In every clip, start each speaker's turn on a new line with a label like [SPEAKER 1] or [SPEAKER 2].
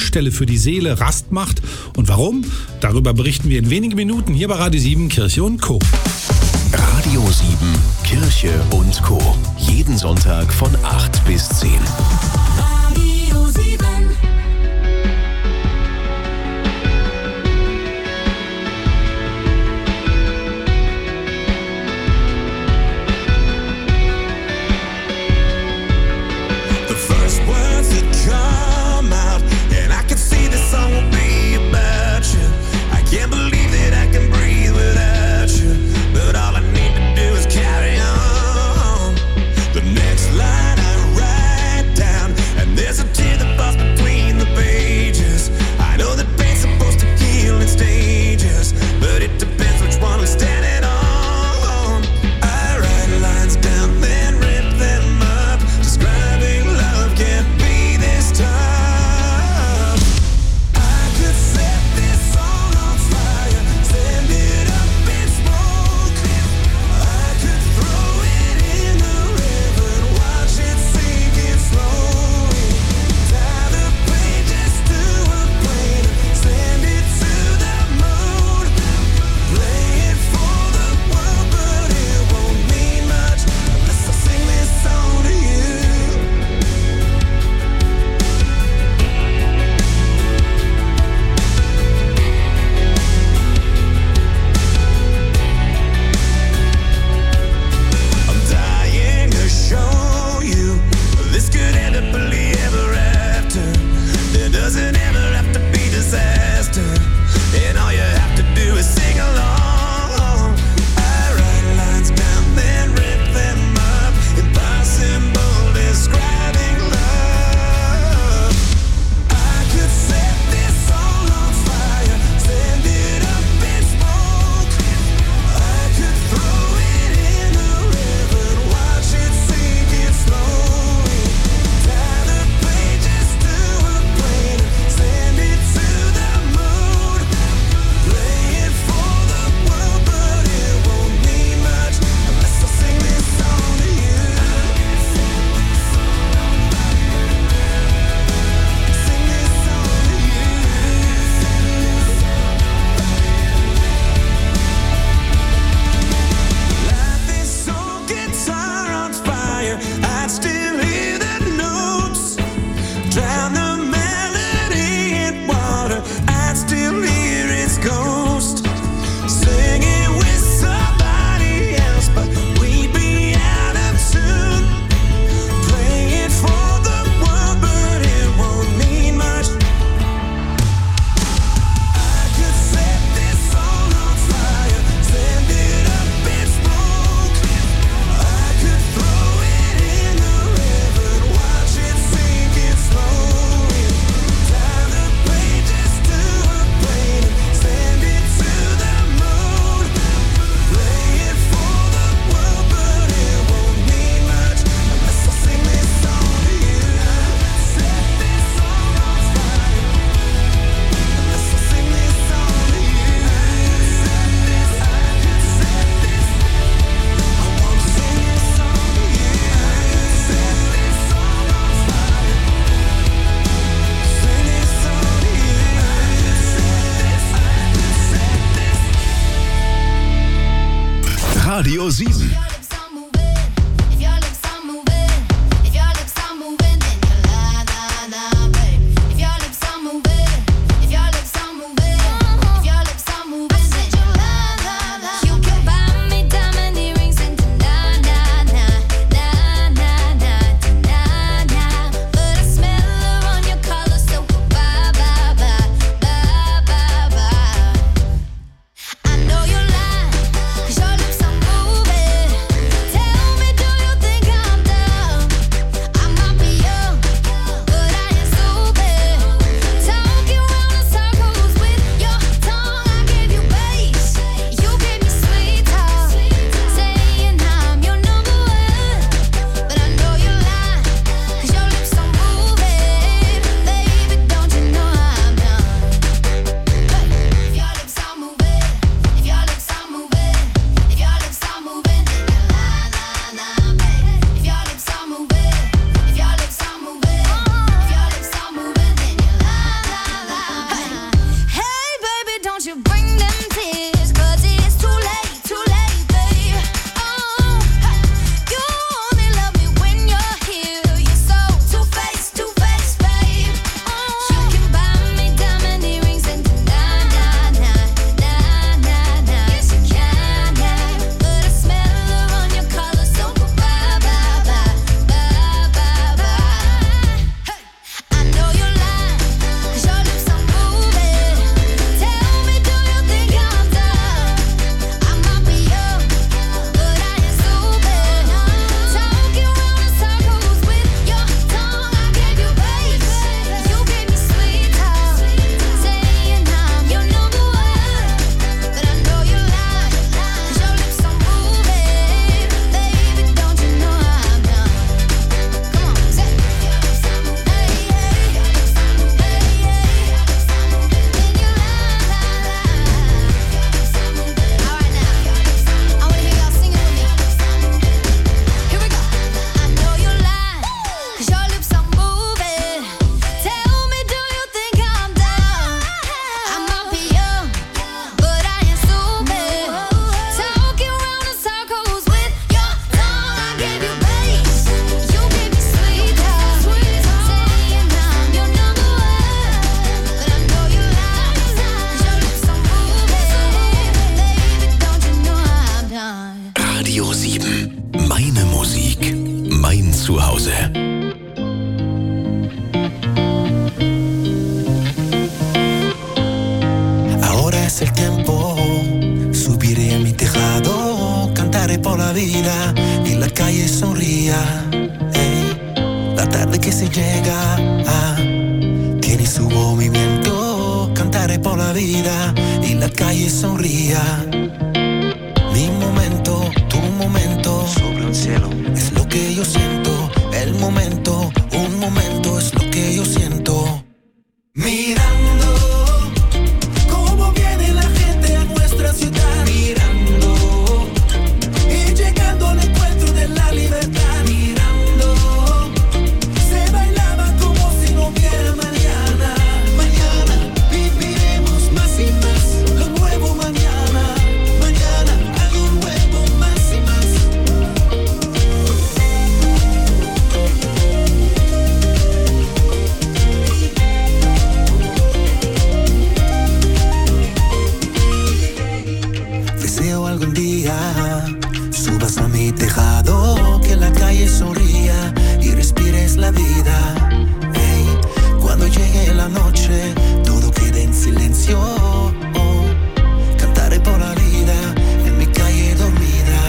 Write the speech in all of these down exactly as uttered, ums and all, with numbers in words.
[SPEAKER 1] Tankstelle für die Seele Rast macht. Und warum? Darüber berichten wir in wenigen Minuten hier bei Radio sieben, Kirche und Co.
[SPEAKER 2] Radio sieben, Kirche und Co. Jeden Sonntag von acht bis zehn.
[SPEAKER 3] Radio sieben.
[SPEAKER 2] Radio sieben.
[SPEAKER 4] I know you're lying, 'cause your lips are moving. vida y la calle sonría. Ey, la tarde que se llega ah, tiene su movimiento. Cantaré por la vida y la calle sonría. Mi momento, tu momento, sobre un cielo, es lo que yo siento. El momento, un momento, es lo que yo siento. Mirando cómo viene la gente a nuestra ciudad. Mirando y llegando al encuentro de la libertad. Mirando se bailaba como si no hubiera mañana. Mañana viviremos más y más lo nuevo mañana. Mañana algo nuevo más y más. Deseo algún día subas a mi tejado, que la calle sonría y respires la vida. Ey, cuando llegue la noche, todo quede en silencio. Oh, cantaré por la vida en mi calle dormida.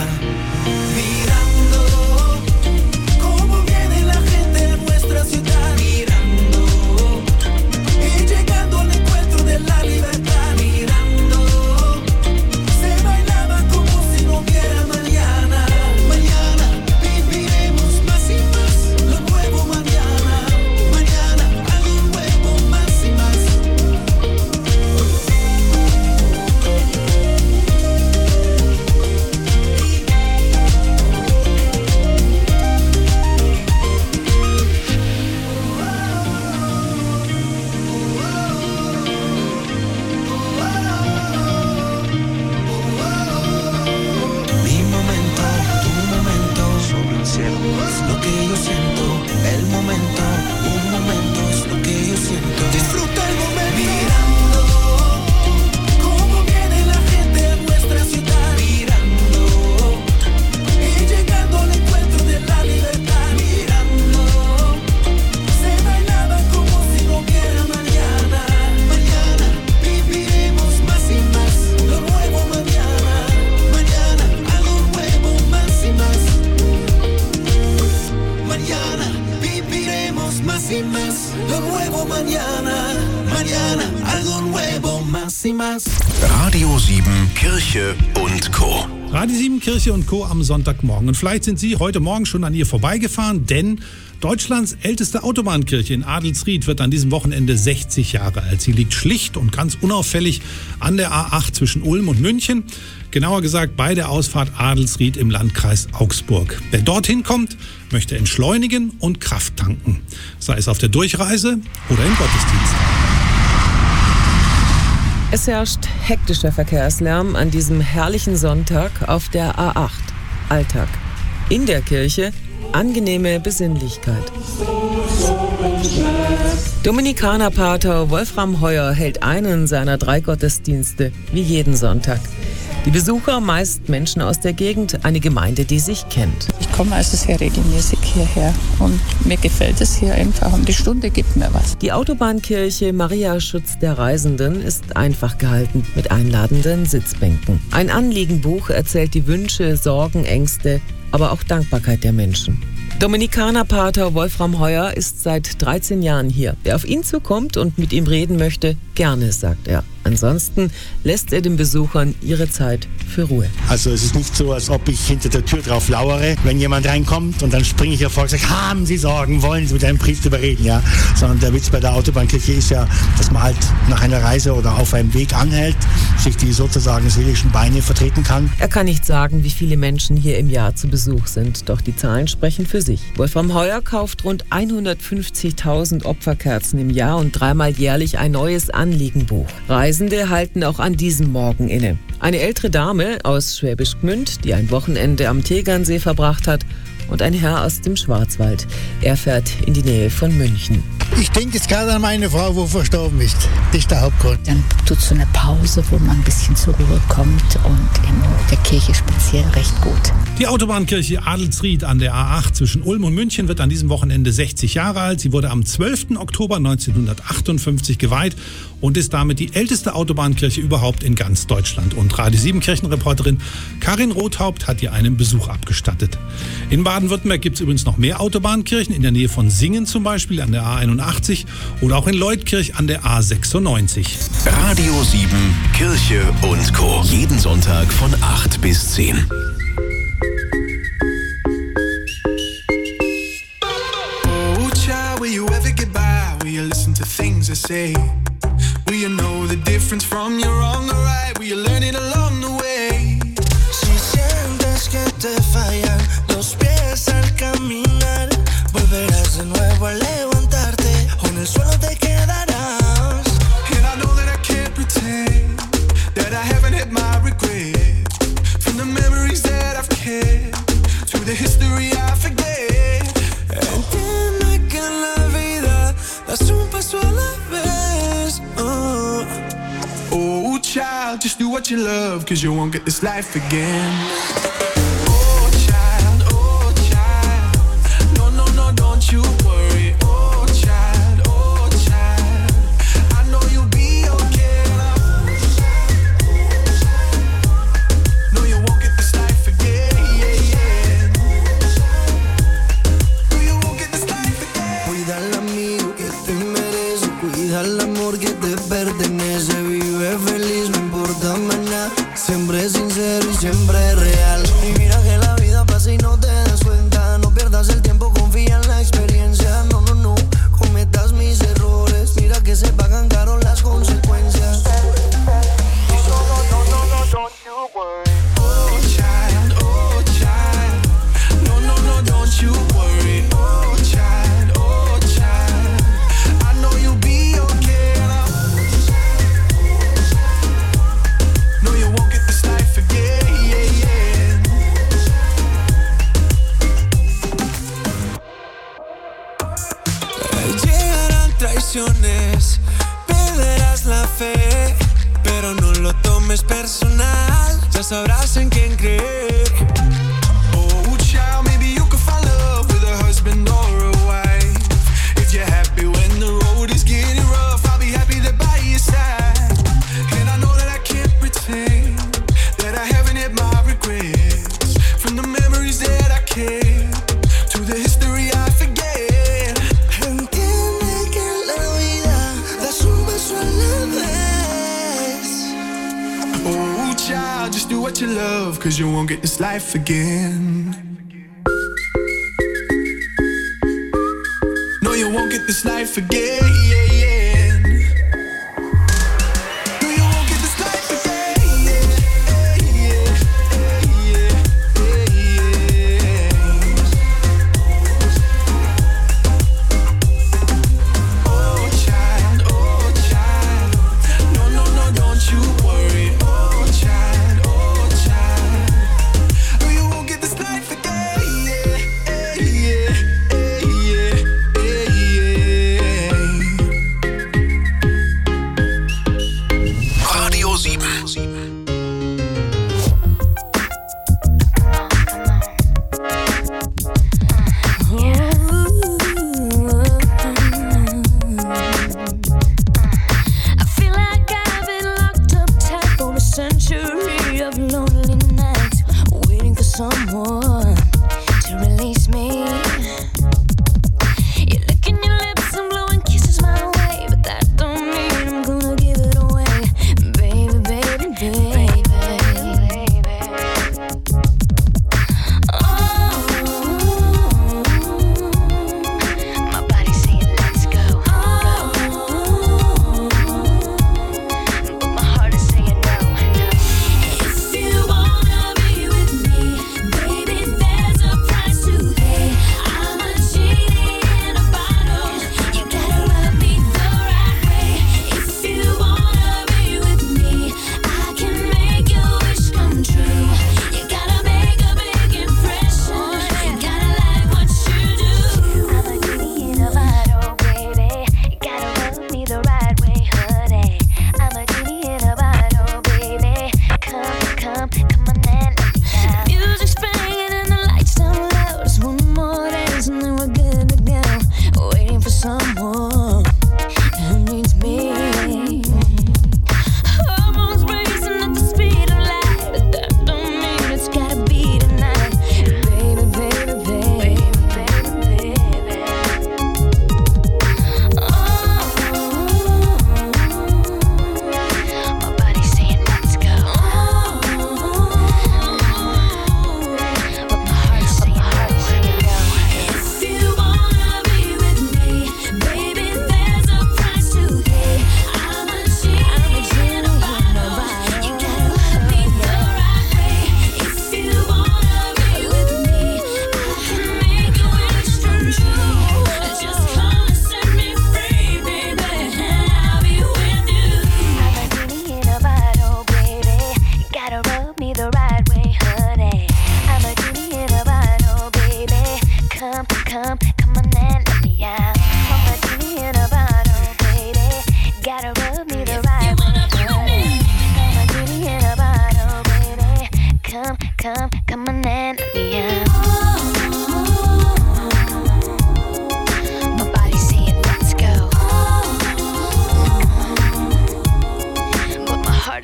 [SPEAKER 4] Mirando cómo viene la gente a nuestra ciudad. Mirando y llegando al encuentro de la libertad. Mirando se bailaba como si no hubiera mañana. Mañana viviremos más y más lo nuevo mañana. Mañana algo nuevo más y más. Mi momento, tu momento, sobre un cielo, es lo que yo siento. El momento, un momento, es lo que yo siento. Disfruta el momento. Mirando cómo viene la gente a nuestra ciudad. Mirando y llegando al encuentro de la libertad. Mirando se bailaba como si no hubiera mañana. Mañana viviremos más y más lo nuevo mañana. Mañana algo nuevo más y más. Mañana viviremos más y más lo nuevo mañana. Mañana algo nuevo más y más.
[SPEAKER 2] Radio sieben, Kirche und Co.
[SPEAKER 1] Radio sieben, Kirche und Co. am Sonntagmorgen. Und vielleicht sind Sie heute Morgen schon an ihr vorbeigefahren, denn Deutschlands älteste Autobahnkirche in Adelsried wird an diesem Wochenende sechzig Jahre alt. Sie liegt schlicht und ganz unauffällig an der A acht zwischen Ulm und München. Genauer gesagt bei der Ausfahrt Adelsried im Landkreis Augsburg. Wer dorthin kommt, möchte entschleunigen und Kraft tanken. Sei es auf der Durchreise oder im Gottesdienst.
[SPEAKER 5] Es herrscht hektischer Verkehrslärm an diesem herrlichen Sonntag auf der A acht. Alltag. In der Kirche angenehme Besinnlichkeit. Dominikanerpater Wolfram Heuer hält einen seiner drei Gottesdienste, wie jeden Sonntag. Die Besucher, meist Menschen aus der Gegend, eine Gemeinde, die sich kennt.
[SPEAKER 6] Ich komme also sehr regelmäßig hierher und mir gefällt es hier einfach und die Stunde gibt mir was.
[SPEAKER 5] Die Autobahnkirche Maria Schutz der Reisenden ist einfach gehalten mit einladenden Sitzbänken. Ein Anliegenbuch erzählt die Wünsche, Sorgen, Ängste, aber auch Dankbarkeit der Menschen. Dominikanerpater Wolfram Heuer ist seit dreizehn Jahren hier. Wer auf ihn zukommt und mit ihm reden möchte, gerne, sagt er. Ansonsten lässt er den Besuchern ihre Zeit für Ruhe.
[SPEAKER 7] Also es ist nicht so, als ob ich hinter der Tür drauf lauere, wenn jemand reinkommt und dann springe ich hervor und sage, haben Sie Sorgen, wollen Sie mit einem Priester überreden, ja? Sondern der Witz bei der Autobahnkirche ist ja, dass man halt nach einer Reise oder auf einem Weg anhält, sich die sozusagen seelischen Beine vertreten kann.
[SPEAKER 5] Er kann nicht sagen, wie viele Menschen hier im Jahr zu Besuch sind, doch die Zahlen sprechen für sich. Wolfram Heuer kauft rund hundertfünfzigtausend Opferkerzen im Jahr und dreimal jährlich ein neues Anliegenbuch. Reisende halten auch an diesem Morgen inne. Eine ältere Dame aus Schwäbisch Gmünd, die ein Wochenende am Tegernsee verbracht hat, und ein Herr aus dem Schwarzwald. Er fährt in die Nähe von München.
[SPEAKER 8] Ich denke jetzt gerade an meine Frau, wo verstorben ist. Das ist der Hauptgrund.
[SPEAKER 9] Dann tut so eine Pause, wo man ein bisschen zur Ruhe kommt und in der Kirche speziell recht gut.
[SPEAKER 1] Die Autobahnkirche Adelsried an der A acht zwischen Ulm und München wird an diesem Wochenende sechzig Jahre alt. Sie wurde am zwölften Oktober neunzehnhundertachtundfünfzig geweiht und ist damit die älteste Autobahnkirche überhaupt in ganz Deutschland. Und Radio sieben Kirchenreporterin Karin Rothaupt hat ihr einen Besuch abgestattet. In Baden-Württemberg gibt es übrigens noch mehr Autobahnkirchen, in der Nähe von Singen zum Beispiel an der A einundachtzig oder auch in Leutkirch an der A sechsundneunzig.
[SPEAKER 2] Radio sieben, Kirche und Co. Jeden Sonntag von acht bis zehn.
[SPEAKER 9] Will you ever get by? Will you listen to things I say? Will you know the difference from your wrong or right? Will you learn it along the way?
[SPEAKER 10] Si sientes que te fallan los pies al caminar, volverás de nuevo a levantarte o en el suelo te quedarás.
[SPEAKER 9] And I know that I can't pretend that I haven't had my regrets. From the memories that I've kept to the history I forget.
[SPEAKER 10] Das un paso a la vez. Oh.
[SPEAKER 9] Oh, child, just do what you love, cause you won't get this life again. Oh, child, oh, child. No, no, no, don't you worry. Oh, child, oh, child. I know you'll be okay. No, you won't get this life again. Yeah, yeah. No, you won't get this life again.
[SPEAKER 10] Cuida al amigo que te merece, cuida el amor que te pertenece. Vive feliz, no importa más nada. Siempre sincero y siempre real. Y mira que la vida pasa y no te das cuenta. No pierdas el tiempo, confía en la experiencia. No, no, no, cometas mis errores. Mira que se pagan caro las consecuencias.
[SPEAKER 9] No, no, no, no, no, don't you worry. Oh, child, oh, child. No, no, no, don't you worry. Oh, child, oh, child. I know you'll be okay now. No, you won't get this life again, yeah, yeah.
[SPEAKER 10] Llegarán traiciones, perderás la fe, pero no lo tomes personal. Ya sabrás en quién creer.
[SPEAKER 9] Oh, child, maybe you could find love with a husband or a wife. If you're happy when the road is getting rough, I'll be happy there by your side. And I know that I can't pretend that I haven't had my regrets. From the memories that I kept to the history I forget.
[SPEAKER 10] Entiende que la vida das un paso a la vez.
[SPEAKER 9] Oh, child, just do what you love, cause you won't get this life again. No, you won't get this life again, yeah, yeah. No, you won't get this life again, yeah, yeah, yeah, yeah, yeah. Oh, child, oh, child. No, no, no, don't you worry. Oh, child, oh, child. No, you won't get this life again, yeah, yeah, yeah, yeah, yeah.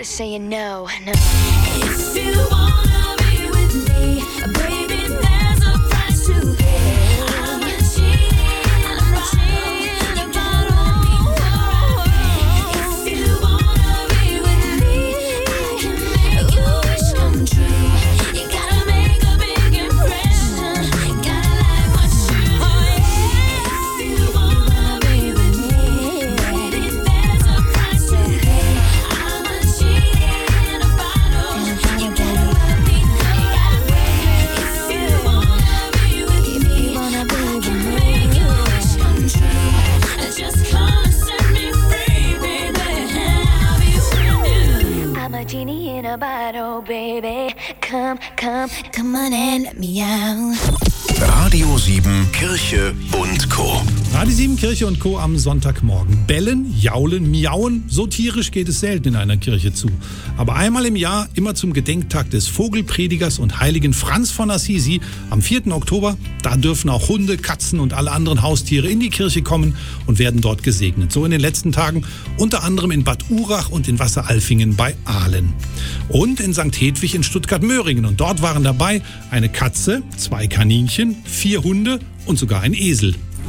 [SPEAKER 11] be saying no, no.
[SPEAKER 3] If you wanna be with me, baby, there's a price to pay. I'm a cheating, I'm a cheating about all. If you wanna be with me, I can make your wish come true. You gotta make a big impression, gotta like what you do. If you wanna be with me, baby, there's a price to pay. I'm a cheating about all. You gotta let me know. If you wanna be with me, I can make your wish come true. Just come and set me free, baby. I'll be with you.
[SPEAKER 11] I'm a genie in a bottle, baby. Come, come, come on and let me out.
[SPEAKER 2] Radio sieben Kirche und Co.
[SPEAKER 1] Radio sieben Kirche und Co. am Sonntagmorgen. Bellen, jaulen, miauen, so tierisch geht es selten in einer Kirche zu. Aber einmal im Jahr, immer zum Gedenktag des Vogelpredigers und heiligen Franz von Assisi, am vierten Oktober, da dürfen auch Hunde, Katzen und alle anderen Haustiere in die Kirche kommen und werden dort gesegnet. So in den letzten Tagen unter anderem in Bad Urach und in Wasseralfingen bei Aalen. Und in Sankt Hedwig in Stuttgart-Möhringen. Und dort waren dabei eine Katze, zwei Kaninchen, vier Hunde und sogar ein Esel.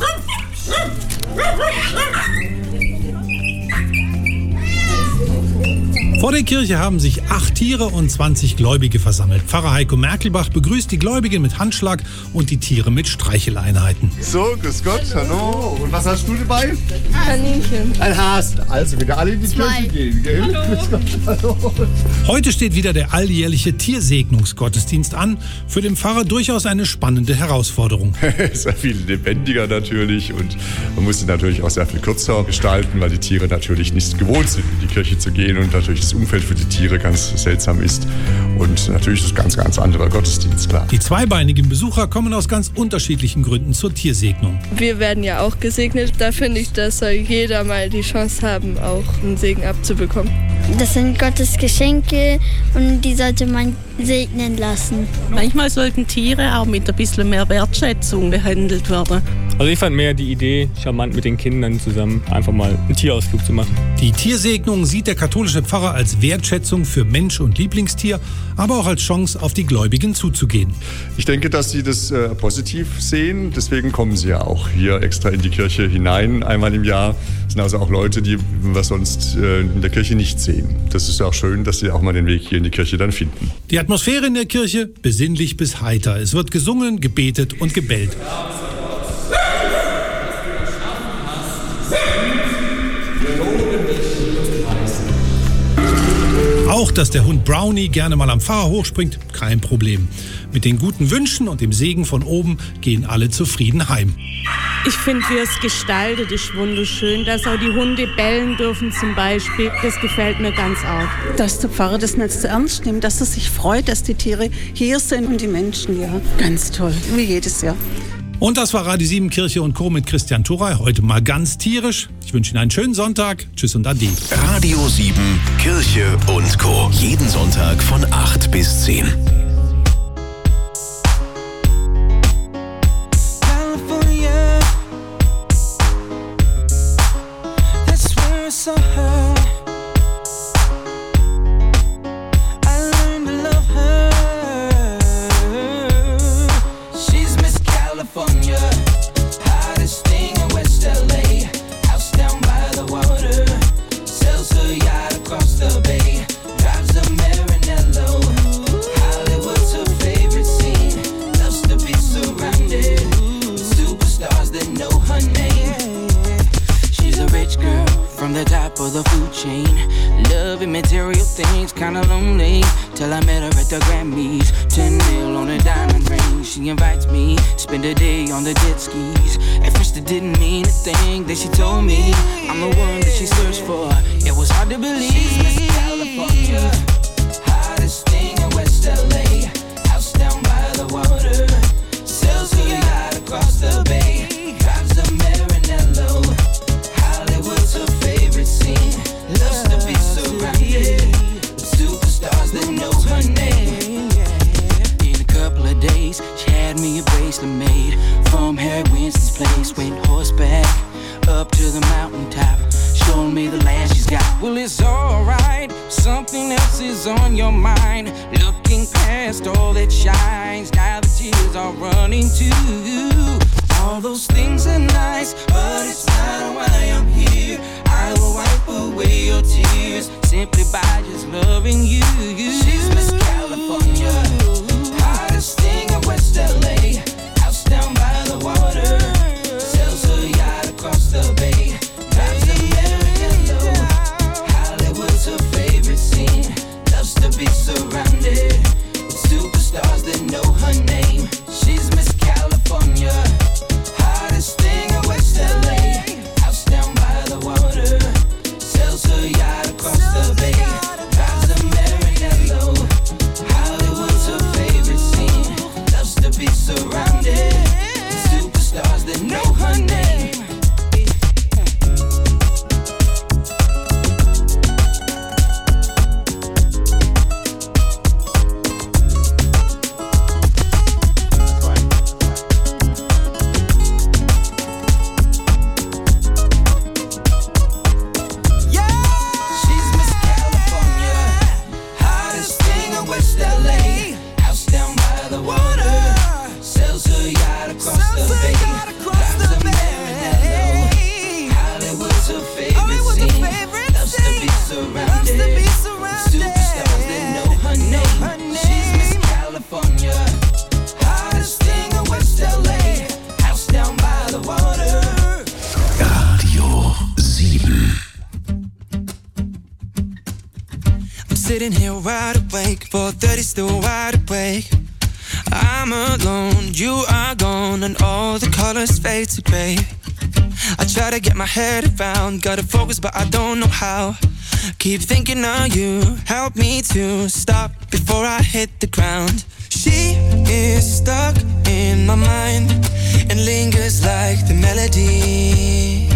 [SPEAKER 1] Vor der Kirche haben sich acht Tiere und zwanzig Gläubige versammelt. Pfarrer Heiko Merkelbach begrüßt die Gläubigen mit Handschlag und die Tiere mit Streicheleinheiten.
[SPEAKER 12] So, grüß Gott, hallo. Und was hast du dabei?
[SPEAKER 6] Kaninchen.
[SPEAKER 12] Ein Has. Also wieder alle in die
[SPEAKER 6] Zwei.
[SPEAKER 12] Kirche gehen, gell? Grüß Gott, hallo.
[SPEAKER 1] Heute steht wieder der alljährliche Tiersegnungsgottesdienst an. Für den Pfarrer durchaus eine spannende Herausforderung.
[SPEAKER 13] Sehr viel lebendiger natürlich und man muss sie natürlich auch sehr viel kürzer gestalten, weil die Tiere natürlich nicht gewohnt sind, in die Kirche zu gehen und natürlich das Umfeld für die Tiere ganz seltsam ist. Und natürlich ist es ganz, ganz anderer Gottesdienst, klar.
[SPEAKER 1] Die zweibeinigen Besucher kommen aus ganz unterschiedlichen Gründen zur Tiersegnung.
[SPEAKER 6] Wir werden ja auch gesegnet. Da finde ich, dass soll jeder mal die Chance haben, auch einen Segen abzubekommen.
[SPEAKER 14] Das sind Gottes Geschenke und die sollte man segnen lassen.
[SPEAKER 15] Manchmal sollten Tiere auch mit ein bisschen mehr Wertschätzung behandelt werden.
[SPEAKER 16] Also ich fand mehr die Idee, charmant mit den Kindern zusammen einfach mal einen Tierausflug zu machen.
[SPEAKER 1] Die Tiersegnung sieht der katholische Pfarrer als Wertschätzung für Mensch und Lieblingstier, aber auch als Chance, auf die Gläubigen zuzugehen.
[SPEAKER 13] Ich denke, dass sie das äh, positiv sehen. Deswegen kommen sie ja auch hier extra in die Kirche hinein, einmal im Jahr. Das sind also auch Leute, die wir sonst äh, in der Kirche nicht sehen. Das ist auch schön, dass sie auch mal den Weg hier in die Kirche dann finden.
[SPEAKER 1] Die Atmosphäre in der Kirche besinnlich bis heiter. Es wird gesungen, gebetet und gebellt. Auch, dass der Hund Brownie gerne mal am Pfarrer hochspringt, kein Problem. Mit den guten Wünschen und dem Segen von oben gehen alle zufrieden heim.
[SPEAKER 17] Ich finde, wie es gestaltet ist wunderschön, dass auch die Hunde bellen dürfen zum Beispiel. Das gefällt mir ganz auch.
[SPEAKER 18] Dass der Pfarrer das nicht so ernst nimmt, dass er sich freut, dass die Tiere hier sind und die Menschen, ja. Ganz toll, wie jedes Jahr.
[SPEAKER 1] Und das war Radio sieben Kirche und Co. mit Christian Thuray. Heute mal ganz tierisch. Ich wünsche Ihnen einen schönen Sonntag. Tschüss und Ade.
[SPEAKER 2] Radio sieben Kirche und Co. Jeden Sonntag von acht bis zehn.
[SPEAKER 10] California, that's where I saw her. I learned to love her. She's Miss California, hottest thing in West L A. House down by the water, sells her yacht across the bay, drives a Maranello. Hollywood's her favorite scene, loves to be surrounded with superstars that know her name. She's a rich girl from the top of the food chain, loving material things, kinda lonely, till I met her at the Grammys. Ten mil on a diamond ring, she invites me, spend a day on the jet skis. At first it didn't mean a thing, then she told me I'm the one that she searched for. It was hard to believe. She's Miss California, hottest thing in West L A. House down by the water, sells her yacht across the bay, drives a Maranello. Hollywood's her favorite scene, loves to be surrounded with superstars that know her name. In a couple of days, she had me a bracelet made from Harry Winston's place. Went horseback up to the mountaintop, showing me the land she's got. Well, it's alright,
[SPEAKER 19] Something else is on your mind, looking past all that shines. Now the tears are running too. All those things are nice, but it's not why I'm here. I will wipe away your tears simply by just loving you. She's Miss California, hottest thing in West L A. House down by the water, sells her yacht across the bay. Drives a Maranello, Hollywood's her favorite scene. Loves to be surrounded with superstars that know her name. She's Miss California, hottest thing in West L A. House down by the water, sells her yacht across the bay. Drives a Maranello, Hollywood's her favorite scene. Loves to be surrounded with superstars that know her name. Sitting here wide awake, four thirty still wide awake. I'm alone, you are gone, and all the colors fade to gray. I try to get my head around, gotta focus but I don't know how. Keep thinking of you, help me to stop before I hit the ground. She is stuck in my mind and lingers like the melody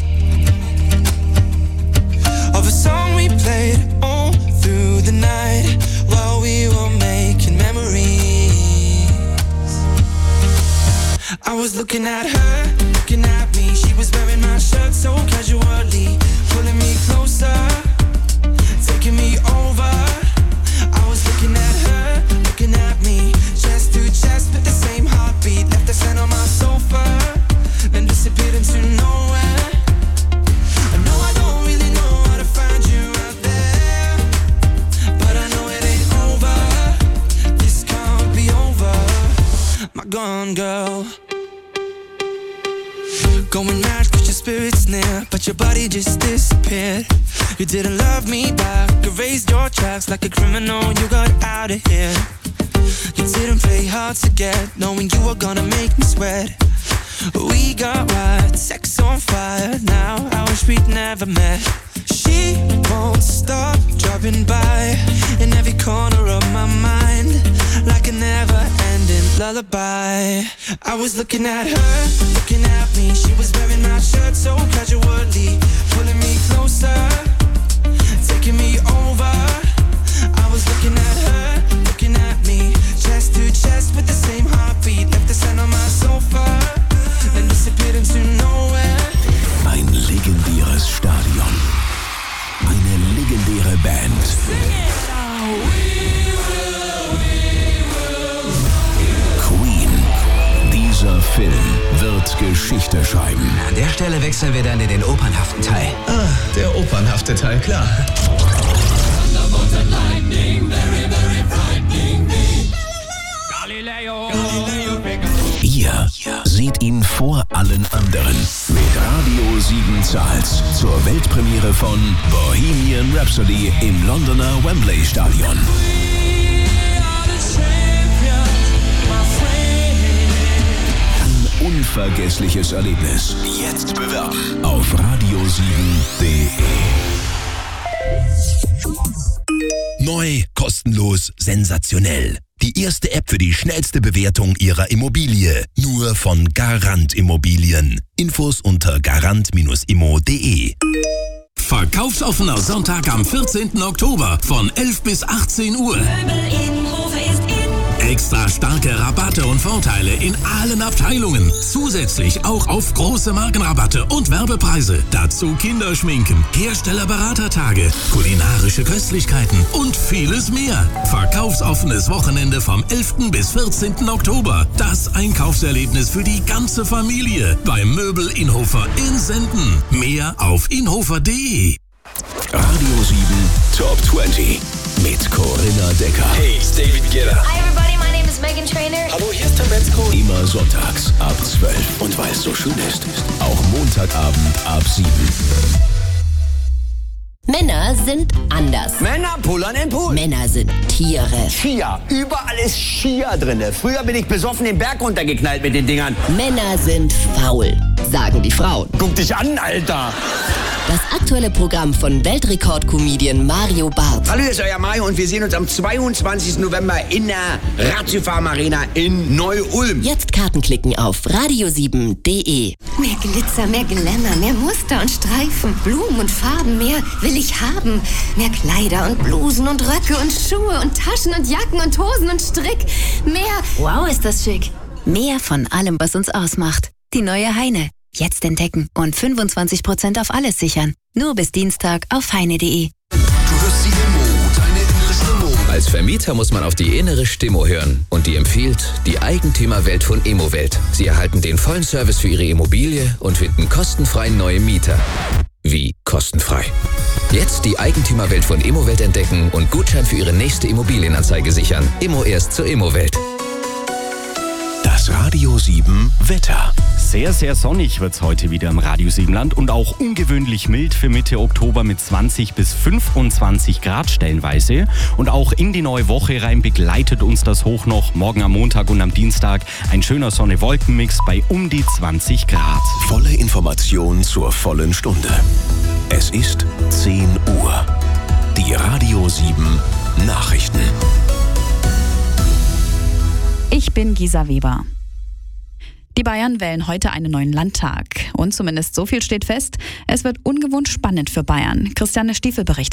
[SPEAKER 19] of a song we played all through the night while we were making memories. I was looking at her, looking at me. She was wearing my shirt so casually, pulling me closer, taking me over. I was looking at her, looking at me, chest to chest with the same heartbeat. Left the scent on my sofa, then disappeared into nowhere. I know I don't really know how to find you out there, but I know it ain't over. This can't be over, my gone girl. Going mad cause your spirit's near, but your body just disappeared. You didn't love me back, erased your tracks like a criminal, you got out of here. You didn't play hard to get, knowing you were gonna make me sweat. We got right, sex on fire, now I wish we'd never met. She won't stop dropping by in every corner of my mind, like a never-ending lullaby. I was looking at her, looking at me. She was wearing my shirt so casually, pulling me closer, taking me over. I was looking at her, looking at me, chest to chest with the same heartbeat. Left the scent on my sofa, then disappeared into nowhere.
[SPEAKER 2] Ein legendäres Stadion. Eine legendäre Band. Queen. Dieser Film wird Geschichte schreiben.
[SPEAKER 20] An der Stelle wechseln wir dann in den opernhaften Teil.
[SPEAKER 21] Ah, der opernhafte Teil, klar.
[SPEAKER 2] Ihr seht ihn vor allen anderen. Mit Radio sieben Zahls zur Weltpremiere von Bohemian Rhapsody im Londoner Wembley Stadion. Ein unvergessliches Erlebnis. Jetzt bewerben auf radio sieben punkt de.
[SPEAKER 22] Neu, kostenlos, sensationell. Die erste App für die schnellste Bewertung Ihrer Immobilie. Nur von Garant Immobilien. Infos unter garant Bindestrich immo punkt de.
[SPEAKER 23] Verkaufsoffener Sonntag am vierzehnten Oktober von elf bis achtzehn Uhr.
[SPEAKER 3] Möbel in Hofe ist in.
[SPEAKER 23] Extra starke Rabatte und Vorteile in allen Abteilungen. Zusätzlich auch auf große Markenrabatte und Werbepreise. Dazu Kinderschminken, Herstellerberatertage, kulinarische Köstlichkeiten und vieles mehr. Verkaufsoffenes Wochenende vom elften bis vierzehnten Oktober. Das Einkaufserlebnis für die ganze Familie beim Möbel Inhofer in Senden. Mehr auf inhofer punkt de.
[SPEAKER 2] Radio sieben Top zwanzig mit Corinna Decker.
[SPEAKER 4] Hey, it's David Guetta.
[SPEAKER 11] Hi everybody, my name is Megan Trainor.
[SPEAKER 4] Hallo, hier ist Tom Bensko.
[SPEAKER 2] Immer sonntags ab zwölf. Und weil es so schön ist, auch Montagabend ab sieben.
[SPEAKER 5] Männer sind anders.
[SPEAKER 7] Männer pullern im Pool.
[SPEAKER 5] Männer sind Tiere.
[SPEAKER 7] Skier. Überall ist Skier drinne. Früher bin ich besoffen den Berg runtergeknallt mit den Dingern.
[SPEAKER 5] Männer sind faul, sagen die Frauen.
[SPEAKER 7] Guck dich an, Alter.
[SPEAKER 5] Das aktuelle Programm von Weltrekord-Comedian Mario Barth.
[SPEAKER 7] Hallo, hier ist euer Mario und wir sehen uns am zweiundzwanzigsten November in der Ratiofarm Arena in Neu-Ulm.
[SPEAKER 5] Jetzt Karten klicken auf radio sieben punkt de.
[SPEAKER 11] Mehr Glitzer, mehr Glamour, mehr Muster und Streifen, Blumen und Farben, mehr will ich haben. Mehr Kleider und Blusen und Röcke und Schuhe und Taschen und Jacken und Hosen und Strick. Mehr. Wow, ist das schick.
[SPEAKER 24] Mehr von allem, was uns ausmacht. Die neue Heine. Jetzt entdecken und fünfundzwanzig Prozent auf alles sichern. Nur bis Dienstag auf heine punkt de.
[SPEAKER 2] Du hörst die Immo, deine innere Stimmung.
[SPEAKER 25] Als Vermieter muss man auf die innere Stimmung hören. Und die empfiehlt die Eigentümerwelt von Immowelt. Sie erhalten den vollen Service für Ihre Immobilie und finden kostenfrei neue Mieter. Wie kostenfrei? Jetzt die Eigentümerwelt von Immowelt entdecken und Gutschein für Ihre nächste Immobilienanzeige sichern. Immo erst zur Immowelt.
[SPEAKER 2] Das Radio sieben Wetter.
[SPEAKER 26] Sehr, sehr sonnig wird es heute wieder im Radio sieben Land und auch ungewöhnlich mild für Mitte Oktober mit zwanzig bis fünfundzwanzig Grad stellenweise. Und auch in die neue Woche rein begleitet uns das Hoch noch. Morgen am Montag und am Dienstag ein schöner Sonne-Wolken-Mix bei um die zwanzig Grad.
[SPEAKER 2] Volle Information zur vollen Stunde. Es ist zehn Uhr. Die Radio sieben Nachrichten.
[SPEAKER 27] Ich bin Gisa Weber. Die Bayern wählen heute einen neuen Landtag. Und zumindest so viel steht fest, es wird ungewohnt spannend für Bayern. Christiane Stiefel berichtet.